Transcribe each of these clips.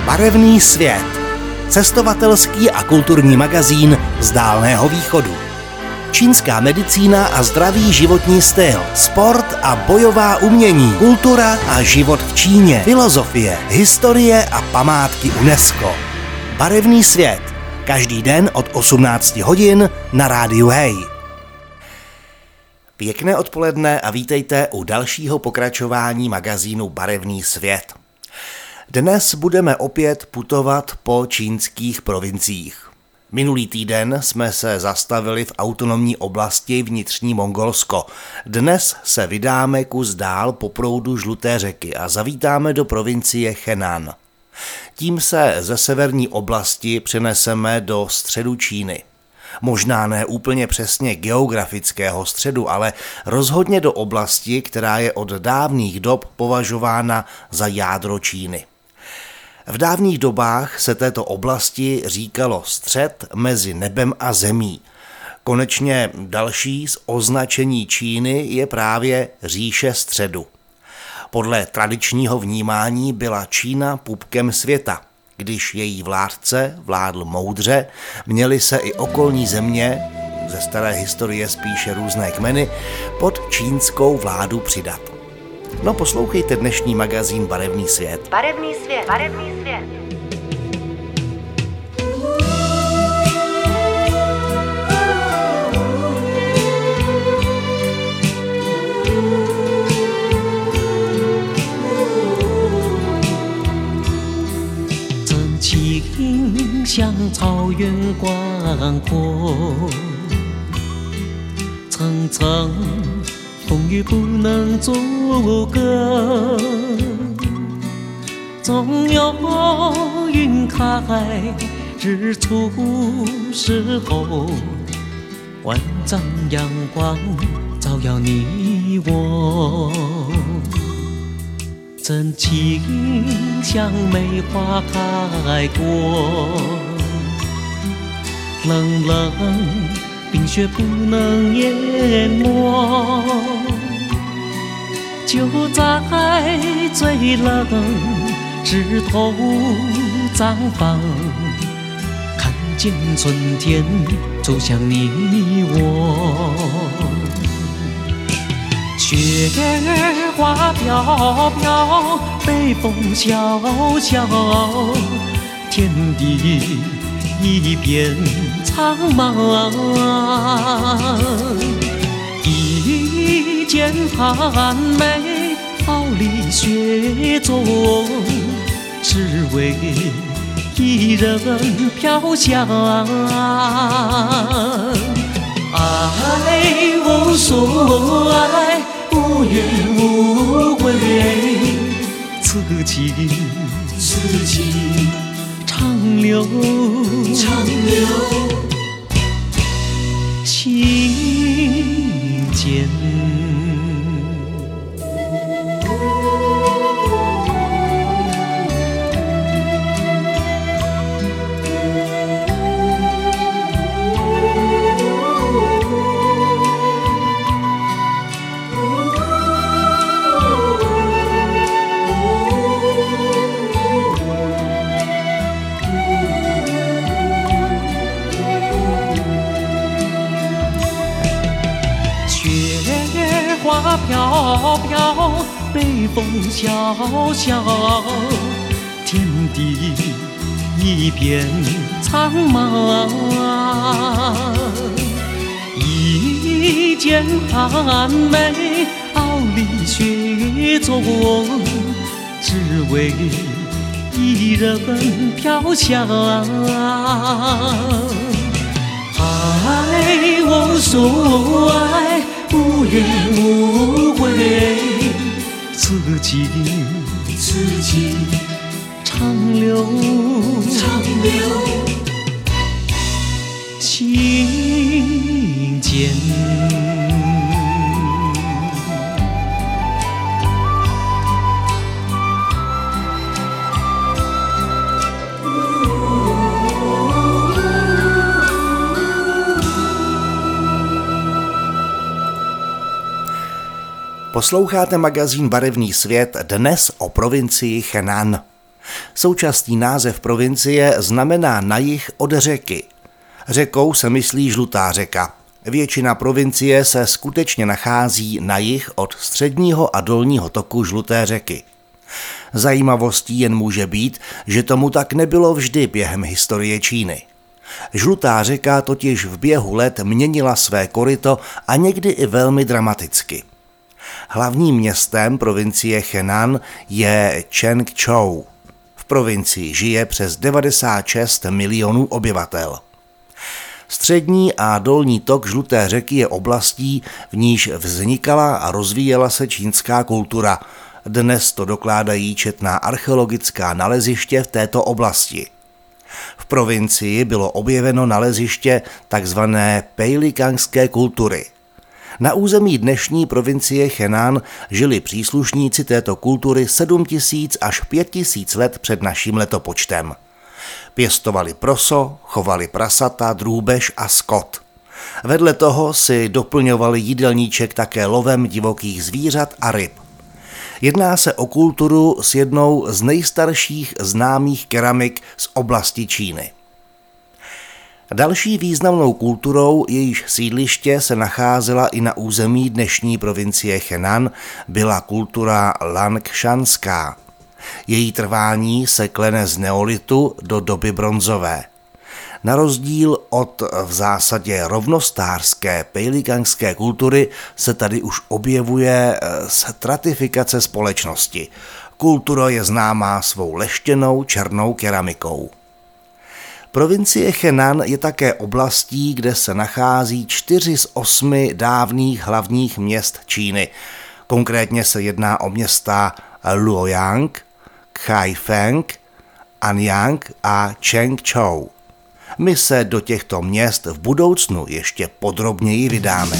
Barevný svět. Cestovatelský a kulturní magazín z Dálného východu. Čínská medicína a zdravý životní styl, sport a bojová umění, kultura a život v Číně, filozofie, historie a památky UNESCO. Barevný svět. Každý den od 18 hodin na rádiu Hej. Pěkné odpoledne a vítejte u dalšího pokračování magazínu Barevný svět. Dnes budeme opět putovat po čínských provinciích. Minulý týden jsme se zastavili v autonomní oblasti Vnitřní Mongolsko. Dnes se vydáme kus dál po proudu Žluté řeky a zavítáme do provincie Henan. Tím se ze severní oblasti přeneseme do středu Číny. Možná ne úplně přesně geografického středu, ale rozhodně do oblasti, která je od dávných dob považována za jádro Číny. V dávných dobách se této oblasti říkalo střed mezi nebem a zemí. Konečně další z označení Číny je právě říše středu. Podle tradičního vnímání byla Čína pupkem světa. Když její vládce vládl moudře, měly se i okolní země, ze staré historie spíše různé kmeny, pod čínskou vládu přidat. No poslouchejte dnešní magazín Barevný svět. Barevný svět, barevný svět. 景像草原广阔，层层风雨不能阻隔，总有云开日出时候，万丈阳光照耀你我。真情像梅花开过，冷冷冰雪不能淹没，就在最冷枝头绽放，看见春天走向你我。雪花飘飘，北风萧萧，天地一片苍茫。一剑寒梅傲立雪中，只为一人飘香。爱无所爱，无怨无悔，此情长留心间。花飘飘，北风萧萧，天地一片苍茫。一剑寒梅傲立雪中，只为一人飘香。爱无所爱，无怨无悔，此情长留心间。 Posloucháte magazín Barevný svět, dnes o provincii Henan. Současný název provincie znamená na jih od řeky. Řekou se myslí Žlutá řeka. Většina provincie se skutečně nachází na jih od středního a dolního toku Žluté řeky. Zajímavostí jen může být, že tomu tak nebylo vždy během historie Číny. Žlutá řeka totiž v běhu let měnila své koryto a někdy i velmi dramaticky. Hlavním městem provincie Henan je Čengčou. V provincii žije přes 96 milionů obyvatel. Střední a dolní tok Žluté řeky je oblastí, v níž vznikala a rozvíjela se čínská kultura. Dnes to dokládají četná archeologická naleziště v této oblasti. V provincii bylo objeveno naleziště tzv. Pejlikangské kultury. Na území dnešní provincie Henan žili příslušníci této kultury 7000 až 5000 let před naším letopočtem. Pěstovali proso, chovali prasata, drůbež a skot. Vedle toho si doplňovali jídelníček také lovem divokých zvířat a ryb. Jedná se o kulturu s jednou z nejstarších známých keramik z oblasti Číny. Další významnou kulturou, jejíž sídliště se nacházela i na území dnešní provincie Henan, byla kultura Langšanská. Její trvání se klene z neolitu do doby bronzové. Na rozdíl od v zásadě rovnostářské pejlikangské kultury se tady už objevuje stratifikace společnosti. Kultura je známá svou leštěnou černou keramikou. Provincie Henan je také oblastí, kde se nachází 4 z 8 dávných hlavních měst Číny. Konkrétně se jedná o města Luoyang, Kaifeng, Anyang a Čengčou. My se do těchto měst v budoucnu ještě podrobněji vydáme.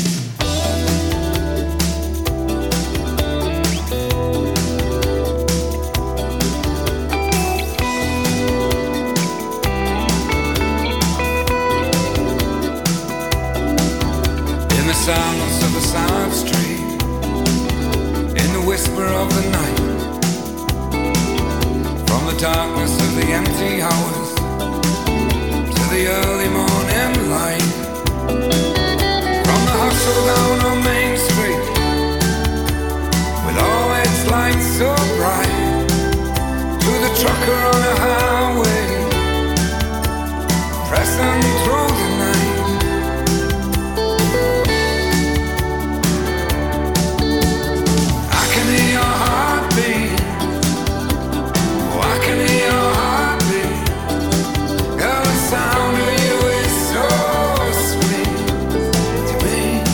In the silence of a side street, in the whisper of the night, from the darkness of the empty hours to the early morning light, from the hustle down on Main Street, with all its lights so bright, to the trucker on a highway, pressing through the night. I can hear your heartbeat, oh, I can hear your heartbeat, girl, the sound of you is so sweet to me.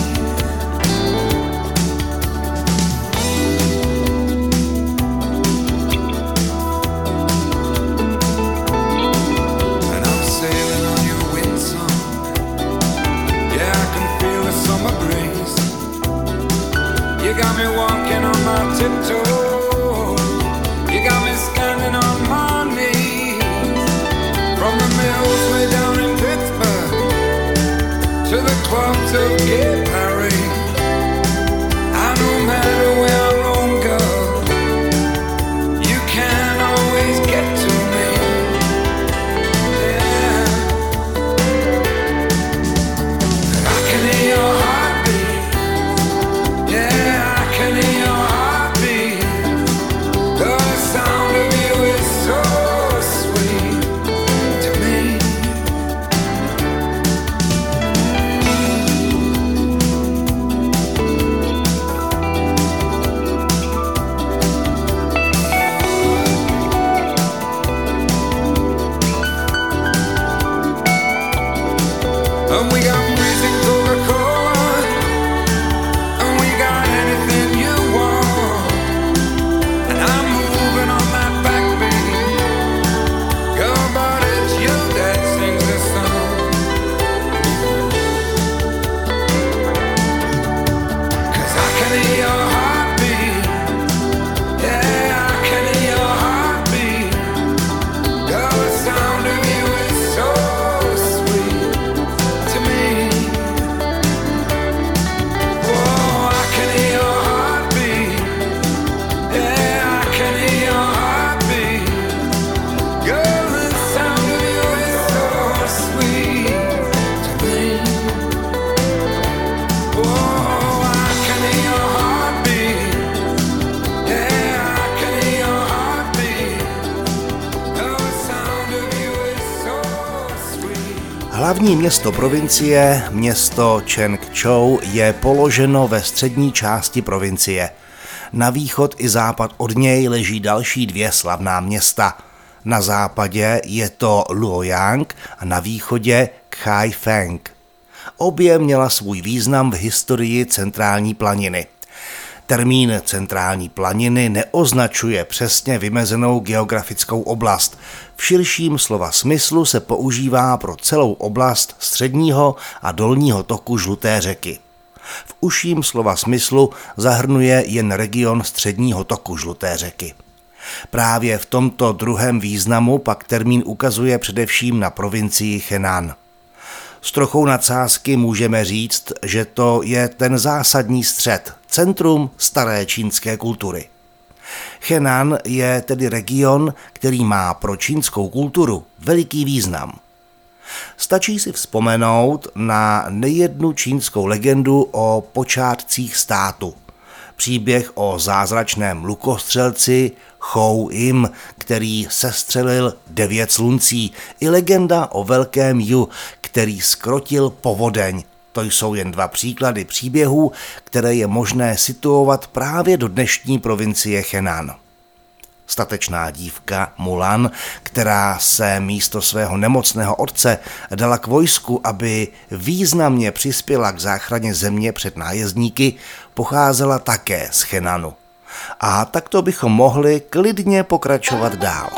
Hlavní město provincie, město Čengčou, je položeno ve střední části provincie. Na východ i západ od něj leží další dvě slavná města. Na západě je to Luoyang a na východě Kaifeng. Obě měla svůj význam v historii centrální planiny. Termín centrální planiny neoznačuje přesně vymezenou geografickou oblast. V širším slova smyslu se používá pro celou oblast středního a dolního toku Žluté řeky. V užším slova smyslu zahrnuje jen region středního toku Žluté řeky. Právě v tomto druhém významu pak termín ukazuje především na provincii Henan. S trochou nadsázky můžeme říct, že to je ten zásadní střed, centrum staré čínské kultury. Henan je tedy region, který má pro čínskou kulturu veliký význam. Stačí si vzpomenout na nejednu čínskou legendu o počátcích státu. Příběh o zázračném lukostřelci Chou Im, který sestřelil 9 sluncí, i legenda o velkém Yu, který zkrotil povodeň. To jsou jen 2 příklady příběhů, které je možné situovat právě do dnešní provincie Henan. Statečná dívka Mulan, která se místo svého nemocného otce dala k vojsku, aby významně přispěla k záchraně země před nájezdníky, pocházela také z Henanu. A takto bychom mohli klidně pokračovat dál.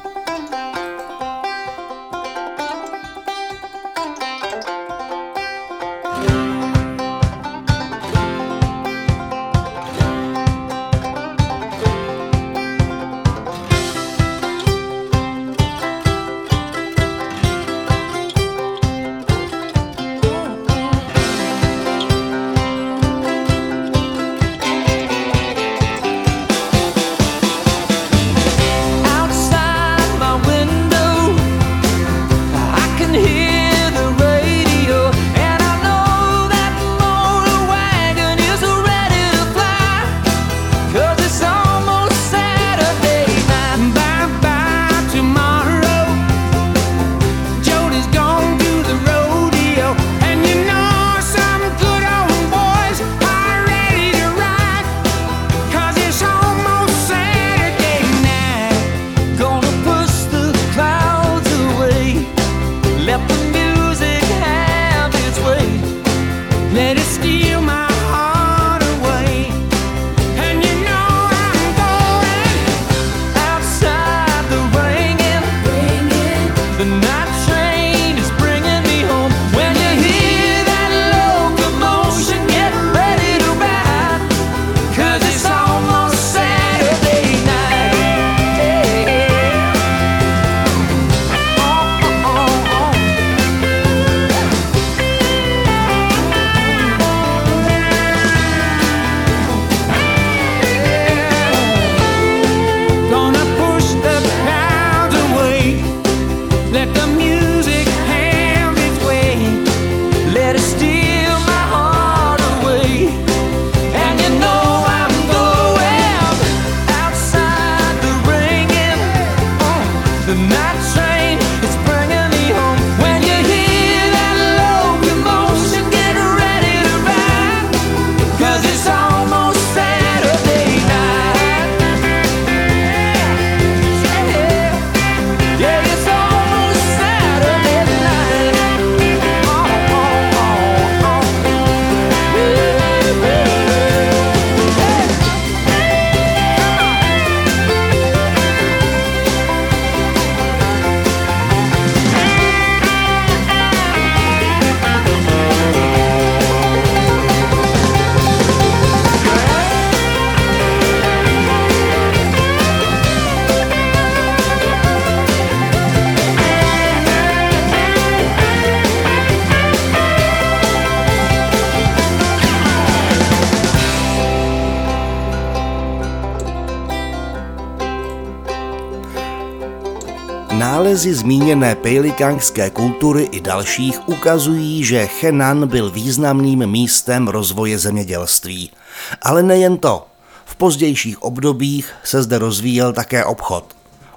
Nálezy zmíněné pejlikangské kultury i dalších ukazují, že Henan byl významným místem rozvoje zemědělství. Ale nejen to. V pozdějších obdobích se zde rozvíjel také obchod.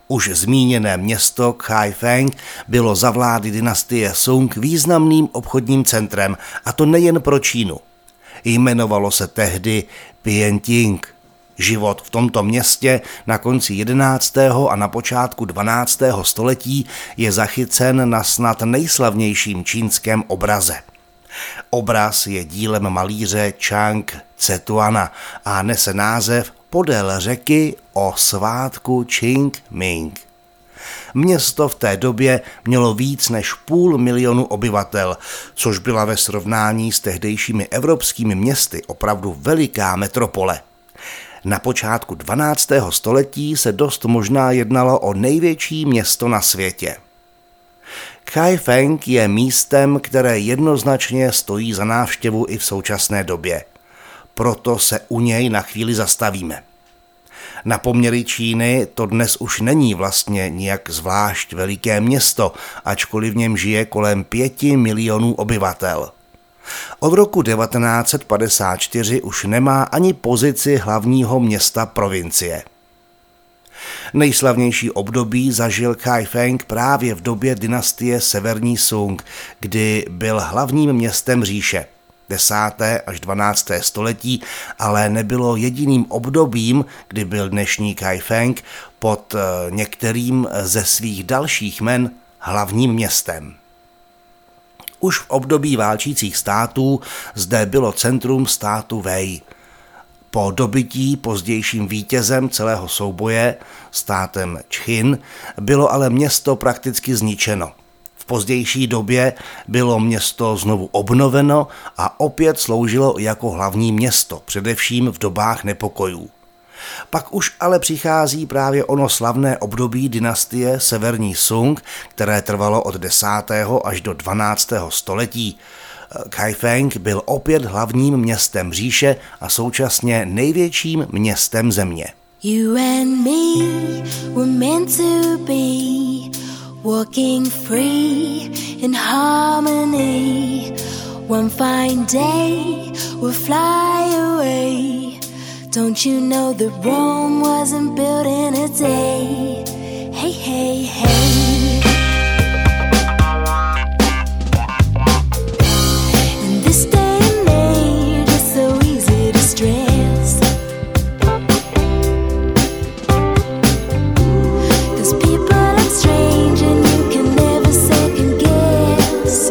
Už zmíněné město Kaifeng bylo za vlády dynastie Sung významným obchodním centrem, a to nejen pro Čínu. Jmenovalo se tehdy Pienting. Život v tomto městě na konci 11. a na počátku 12. století je zachycen na snad nejslavnějším čínském obraze. Obraz je dílem malíře Chang Cetuana a nese název Podél řeky o svátku Qingming. Město v té době mělo víc než 500 000 obyvatel, což byla ve srovnání s tehdejšími evropskými městy opravdu veliká metropole. Na počátku 12. století se dost možná jednalo o největší město na světě. Kaifeng je místem, které jednoznačně stojí za návštěvu i v současné době. Proto se u něj na chvíli zastavíme. Na poměry Číny to dnes už není vlastně nijak zvlášť veliké město, ačkoliv v něm žije kolem 5 milionů obyvatel. Od roku 1954 už nemá ani pozici hlavního města provincie. Nejslavnější období zažil Kaifeng právě v době dynastie Severní Sung, kdy byl hlavním městem říše. 10. až 12. století ale nebylo jediným obdobím, kdy byl dnešní Kaifeng pod některým ze svých dalších jmen hlavním městem. Už v období válčících států zde bylo centrum státu Wei. Po dobytí pozdějším vítězem celého souboje, státem Čchin, bylo ale město prakticky zničeno. V pozdější době bylo město znovu obnoveno a opět sloužilo jako hlavní město, především v dobách nepokojů. Pak už ale přichází právě ono slavné období dynastie Severní Sung, které trvalo od 10. až do 12. století. Kaifeng byl opět hlavním městem říše a současně největším městem země. You and me were meant to be, walking free in harmony. One fine day we'll fly away. Don't you know that Rome wasn't built in a day? Hey, hey, hey. In this day and age, it's so easy to stress. 'Cause people act strange and you can never second guess.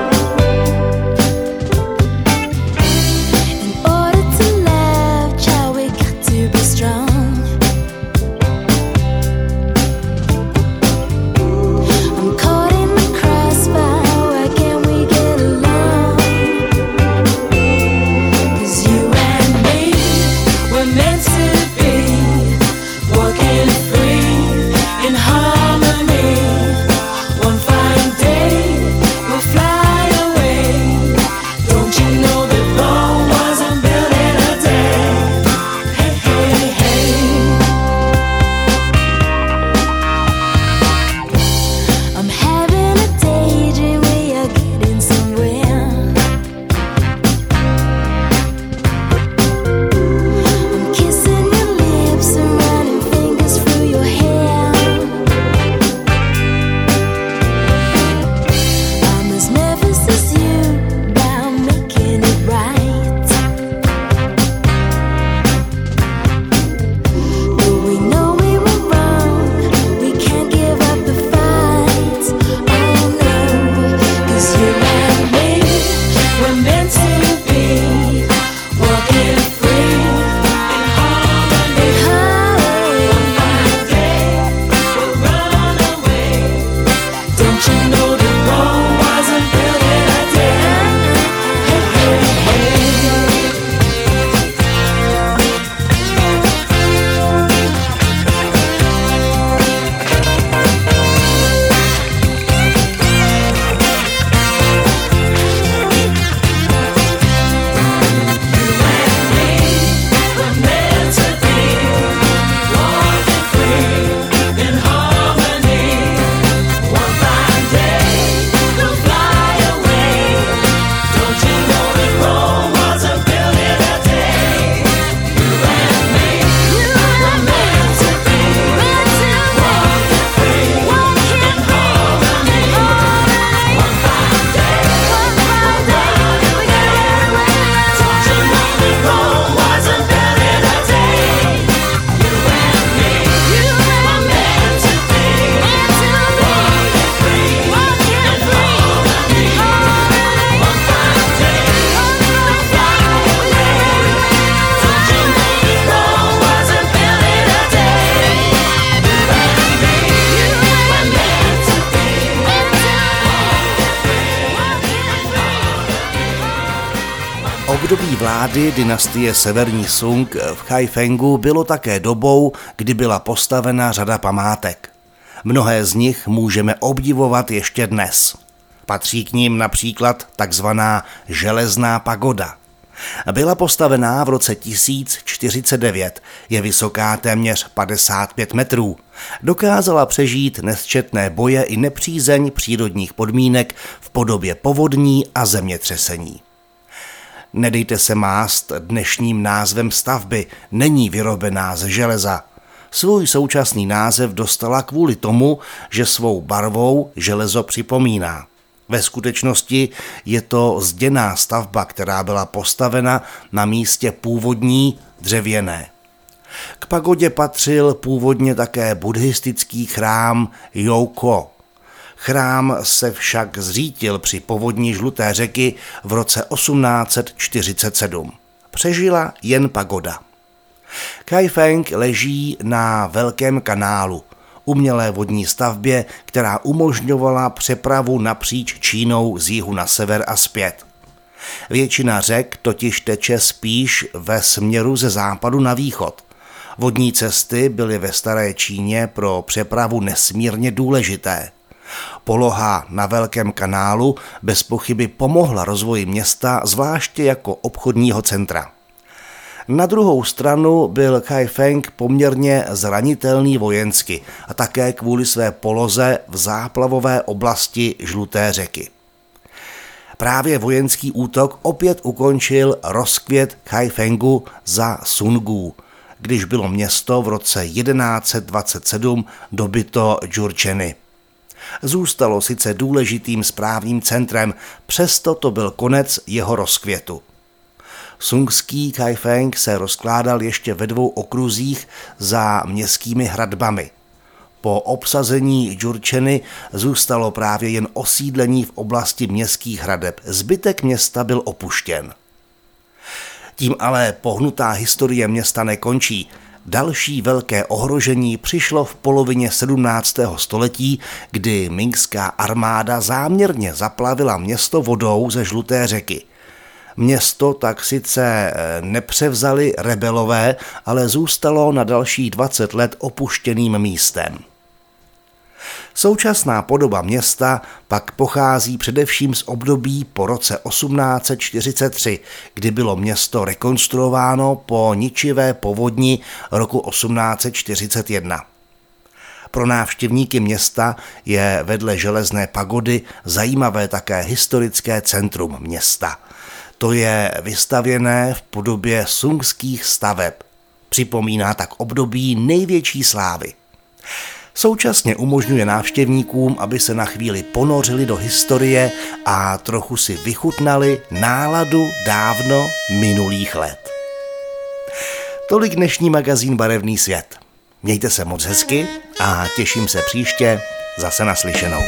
In order to love, child, we got to be strong. Období vlády dynastie Severní Sung v Kaifengu bylo také dobou, kdy byla postavena řada památek. Mnohé z nich můžeme obdivovat ještě dnes. Patří k nim například takzvaná železná pagoda. Byla postavená v roce 1049, je vysoká téměř 55 metrů. Dokázala přežít nesčetné boje i nepřízeň přírodních podmínek v podobě povodní a zemětřesení. Nedejte se mást dnešním názvem stavby, není vyrobená z železa. Svůj současný název dostala kvůli tomu, že svou barvou železo připomíná. Ve skutečnosti je to zděná stavba, která byla postavena na místě původní dřevěné. K pagodě patřil původně také buddhistický chrám Jouko. Chrám se však zřítil při povodni Žluté řeky v roce 1847. Přežila jen pagoda. Kaifeng leží na Velkém kanálu, umělé vodní stavbě, která umožňovala přepravu napříč Čínou z jihu na sever a zpět. Většina řek totiž teče spíš ve směru ze západu na východ. Vodní cesty byly ve staré Číně pro přepravu nesmírně důležité. Poloha na Velkém kanálu bez pochyby pomohla rozvoji města, zvláště jako obchodního centra. Na druhou stranu byl Kaifeng poměrně zranitelný vojensky a také kvůli své poloze v záplavové oblasti Žluté řeky. Právě vojenský útok opět ukončil rozkvět Kaifengu za Sungů, když bylo město v roce 1127 dobyto Džurčeny. Zůstalo sice důležitým správním centrem, přesto to byl konec jeho rozkvětu. Sungský Kaifeng se rozkládal ještě ve 2 okruzích za městskými hradbami. Po obsazení Džurčeny zůstalo právě jen osídlení v oblasti městských hradeb. Zbytek města byl opuštěn. Tím ale pohnutá historie města nekončí. Další velké ohrožení přišlo v polovině 17. století, kdy mingská armáda záměrně zaplavila město vodou ze Žluté řeky. Město tak sice nepřevzali rebelové, ale zůstalo na dalších 20 let opuštěným místem. Současná podoba města pak pochází především z období po roce 1843, kdy bylo město rekonstruováno po ničivé povodni roku 1841. Pro návštěvníky města je vedle železné pagody zajímavé také historické centrum města. To je vystavěné v podobě sungských staveb. Připomíná tak období největší slávy. Současně umožňuje návštěvníkům, aby se na chvíli ponořili do historie a trochu si vychutnali náladu dávno minulých let. Tolik dnešní magazín Barevný svět. Mějte se moc hezky a těším se příště zase naslyšenou.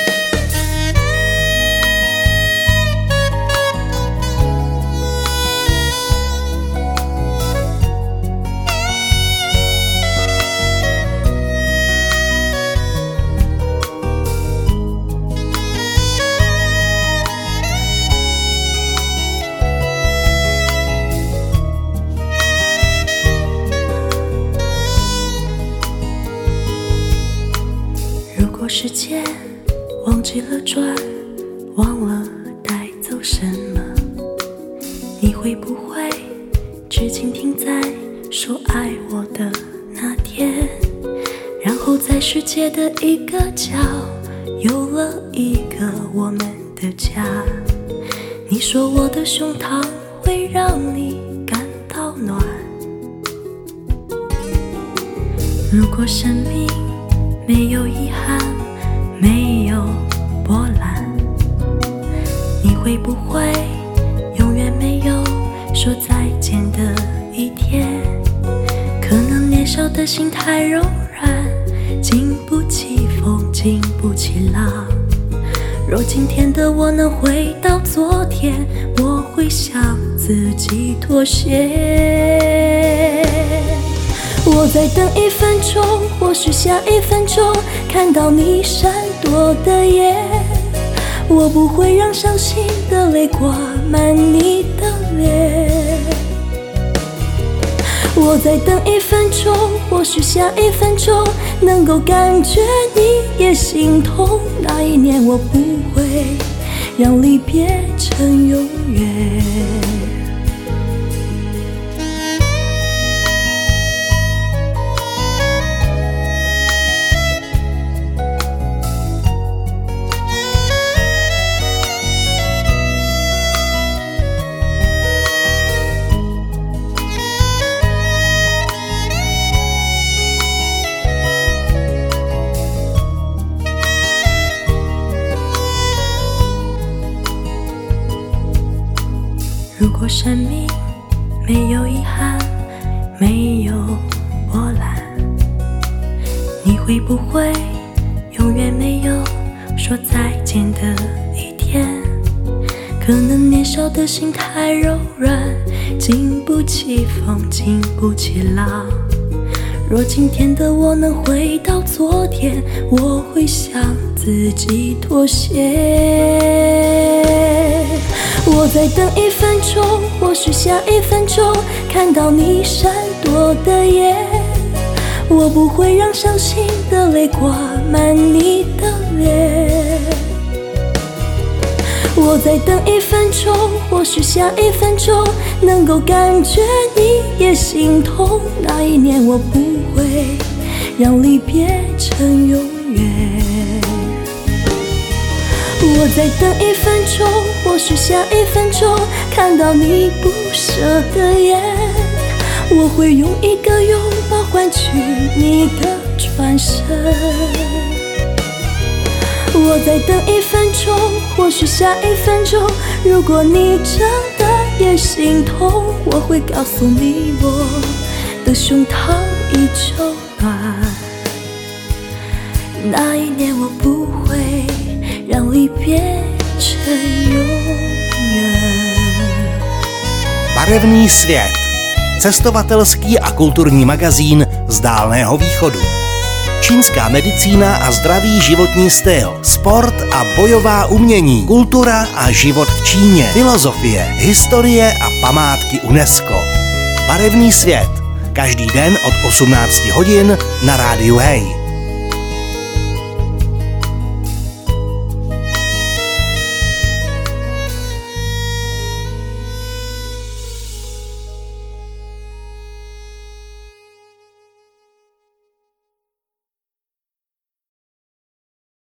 时间忘记了转，忘了带走什么，你会不会只倾听在说爱我的那天，然后在世界的一个角有了一个我们的家，你说我的胸膛会让你感到暖，如果生命没有遗憾，没有波澜，你会不会永远没有说再见的一天？可能年少的心太柔软，经不起风，经不起浪。若今天的我能回到昨天，我会向自己妥协。我再等1分钟，或许下1分钟看到你闪躲的眼， 我不会让伤心的泪挂满你的脸。我再等1分钟，或许下1分钟能够感觉你也心痛。那一年我不会让离别成永远。如果生命没有遗憾，没有波澜，你会不会永远没有说再见的一天？可能年少的心太柔软，经不起风，经不起浪。若今天的我能回到昨天，我会向自己妥协。我再等1分钟，或许下1分钟看到你闪躲的眼。我不会让伤心的泪挂满你的脸。我再等1分钟，或许下1分钟能够感觉你也心痛。那一年我不会让离别成永远。我再等1分钟，或许下1分钟看到你不舍的眼。我会用一个拥抱换取你的转身。我再等1分钟，或许下1分钟，如果你真的也心痛，我会告诉你我的胸膛已秋暖。那一年我不会让离别成永远。 Barevný svět. Cestovatelský a kulturní magazín z Dálného východu. Čínská medicína a zdravý životní styl, sport a bojová umění, kultura a život v Číně, filozofie, historie a památky UNESCO. Barevný svět. Každý den od 18 hodin na rádiu Hej.